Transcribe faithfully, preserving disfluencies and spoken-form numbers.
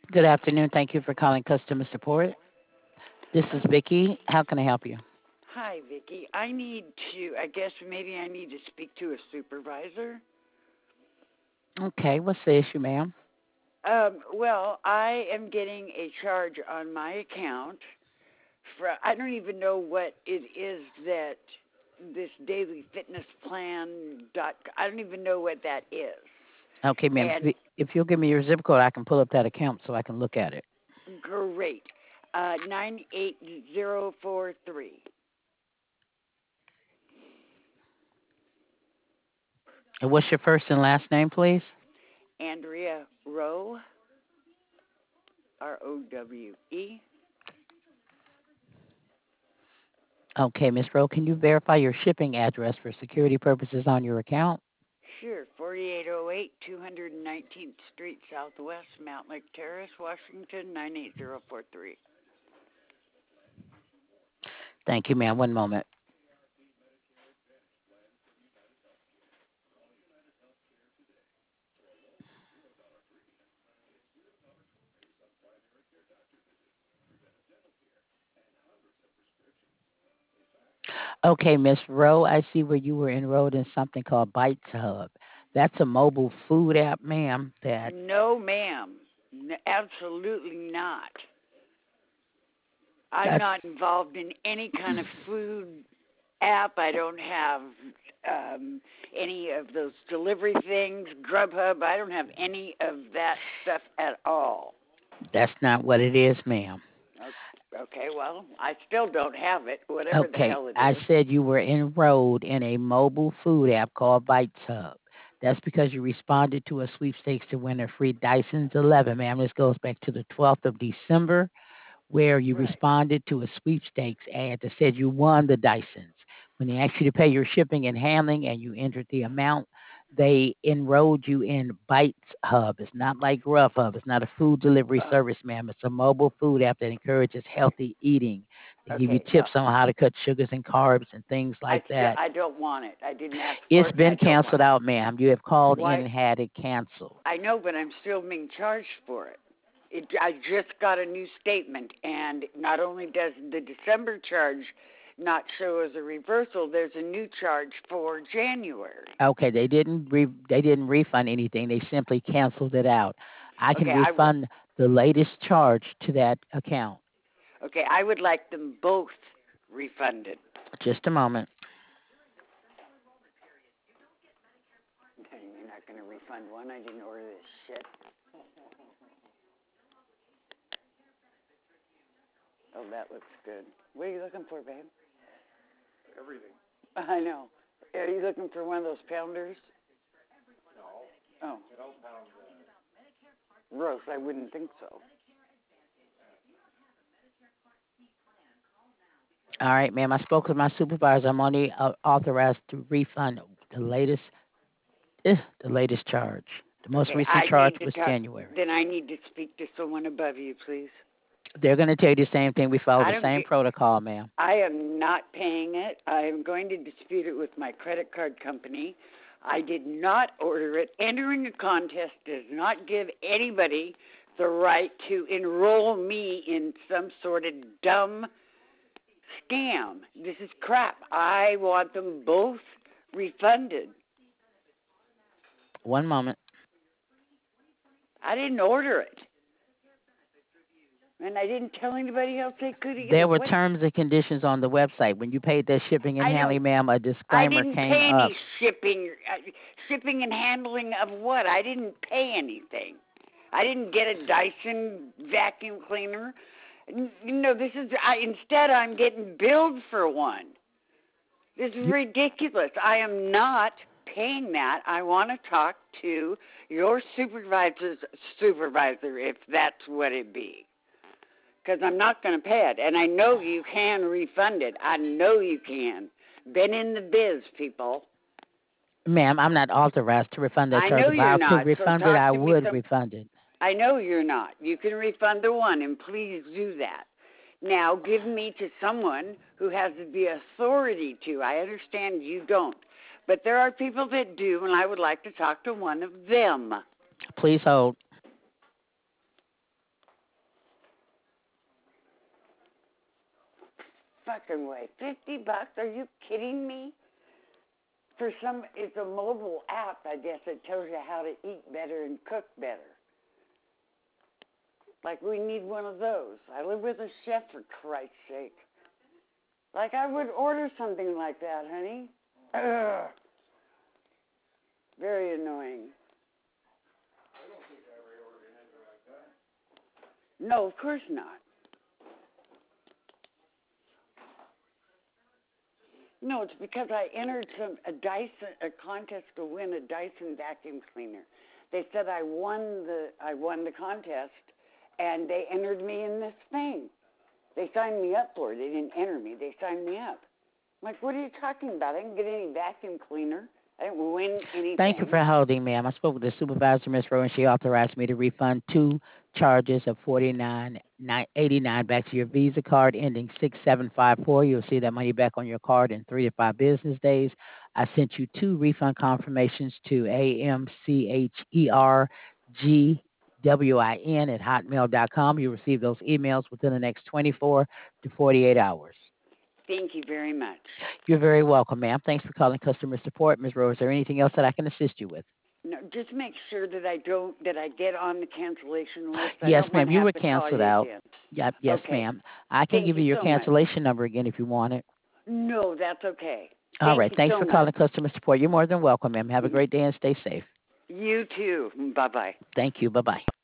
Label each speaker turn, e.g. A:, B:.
A: Good afternoon. Thank you for calling customer support. This is Vicky. How can I help you?
B: Hi, Vicky. I need to, I guess maybe I need to speak to a supervisor.
A: Okay, what's the issue, ma'am?
B: Um, well, I am getting a charge on my account for, I don't even know what it is that this daily fitness plan dot, I don't even know what that is.
A: Okay, ma'am.
B: And
A: If if you'll give me your zip code, I can pull up that account so I can look at it.
B: great. Uh, nine eight zero four three.
A: And what's your first and last name, please?
B: Andrea Rowe, R O W E.
A: Okay, Miss Rowe, can you verify your shipping address for security purposes on your account?
B: Sure, forty-eight oh eight, two hundred nineteenth Street Southwest, Mount Lake Terrace, Washington, nine eight zero four three.
A: Thank you, ma'am. One moment. Okay, Miss Rowe, I see where you were enrolled in something called Bites Hub. That's a mobile food app, ma'am, that
B: No, ma'am. N- absolutely not. I'm
A: that's
B: not involved in any kind of food app. I don't have um, any of those delivery things, Grubhub. I don't have any of that stuff at all.
A: that's not what it is, ma'am.
B: Okay, well, I still don't have it, whatever the
A: Okay,
B: hell it
A: I
B: is.
A: said you were enrolled in a mobile food app called Bites Hub. That's because you responded to a sweepstakes to win a free Dyson's eleven, ma'am. This goes back to the twelfth of December, where you
B: Right.
A: responded to a sweepstakes ad that said you won the Dysons. When they asked you to pay your shipping and handling and you entered the amount, they enrolled you in Bites Hub. It's not like Rough Hub. It's not a food delivery
B: Uh,
A: service, ma'am. It's a mobile food app that encourages healthy eating. They give you
B: okay, well,
A: tips on how to cut sugars and carbs and things
B: I
A: like
B: still
A: that.
B: I don't want it. I didn't ask for
A: It's
B: it, and I
A: been
B: don't want
A: canceled
B: it.
A: out, ma'am. You have called in
B: Why?
A: and had it canceled.
B: I know, but I'm still being charged for it. It I just got a new statement, and not only does the December charge not show as a reversal, there's a new charge for January.
A: Okay, they didn't re- they didn't refund anything. They simply canceled it out. I can
B: Okay, I w-
A: refund the latest charge to that account.
B: okay, I would like them both refunded.
A: Just a moment.
B: You're not going to refund one? I didn't order this shit. Oh, that looks good. What are you looking for, babe?
C: Everything.
B: I know. Are you looking for one of those pounders?
C: No.
B: Oh,
C: I don't pound uh,
B: gross. I wouldn't think so.
A: All right, ma'am. I spoke with my supervisor. I'm only uh, authorized to refund the latest eh, the latest charge. The most
B: Okay,
A: recent
B: I
A: charge
B: need to
A: was
B: talk.
A: January.
B: Then I need to speak to someone above you, please.
A: They're going to tell you the same thing. We follow
B: I
A: the
B: don't
A: same
B: get.
A: protocol, ma'am.
B: I am not paying it. I am going to dispute it with my credit card company. I did not order it. Entering a contest does not give anybody the right to enroll me in some sort of dumb scam. This is crap. I want them both refunded.
A: One moment.
B: I didn't order it. And I didn't tell anybody else they could
A: There
B: either.
A: were
B: What?
A: terms and conditions on the website. When you paid that shipping and
B: I know.
A: handling, ma'am, a
B: I
A: disclaimer
B: didn't
A: came
B: pay
A: up.
B: any shipping, uh, shipping and handling of what? I didn't pay anything. I didn't get a Dyson vacuum cleaner. N- You know, this is. I, instead, I'm getting billed for one. This is ridiculous. I am not paying that. I want to talk to your supervisor's supervisor, if that's what it be, because I'm not going to pay it. And I know you can refund it. I know you can. Been in the biz, people.
A: Ma'am, I'm not authorized to refund that
B: I
A: charge.
B: know
A: If
B: you're
A: I could
B: not, so
A: refund it,
B: talk
A: I
B: to me
A: would
B: some.
A: refund it.
B: I know you're not. You can refund the one, and please do that. Now, give me to someone who has the authority to. I understand you don't, but there are people that do, and I would like to talk to one of them.
A: Please hold.
B: fucking way. Fifty bucks? Are you kidding me? For some, it's a mobile app, I guess, it tells you how to eat better and cook better. Like, we need one of those. I live with a chef, for Christ's sake. Like, I would order something like that, honey. Ugh. Very annoying.
C: I don't think I ever ordered anything like that.
B: No, of course not. No, it's because I entered some a Dyson a contest to win a Dyson vacuum cleaner. They said I won the I won the contest, and they entered me in this thing. They signed me up for it. They didn't enter me. They signed me up. I'm like, what are you talking about? I didn't get any vacuum cleaner. I didn't win anything.
A: Thank you for holding, ma'am. I spoke with the supervisor, Miss Rowe, and she authorized me to refund two charges of forty-nine eighty-nine back to your Visa card ending six seven five four. You'll see that money back on your card in three to five business days. I sent you two refund confirmations to A M C H E R G W I N at hotmail dot com. You'll receive those emails within the next twenty-four to forty-eight hours.
B: Thank you very much.
A: You're very welcome, ma'am. Thanks for calling customer support, Miz Rose. Is there anything else that I can assist you with?
B: No, just make sure that I don't that I get on the cancellation list. I
A: Yes,
B: don't
A: ma'am.
B: want to
A: You
B: have
A: were
B: to call
A: canceled
B: you
A: out.
B: again.
A: Yep. Yes,
B: Okay.
A: ma'am. I can
B: Thank
A: give you
B: you
A: your
B: so much.
A: cancellation number again if you want it.
B: No, that's okay.
A: All
B: Thank
A: right.
B: you
A: Thanks
B: so
A: for
B: much.
A: calling customer support. You're more than welcome, ma'am. Have a
B: Mhm.
A: great day and stay safe.
B: You too. Bye bye.
A: Thank you. Bye bye.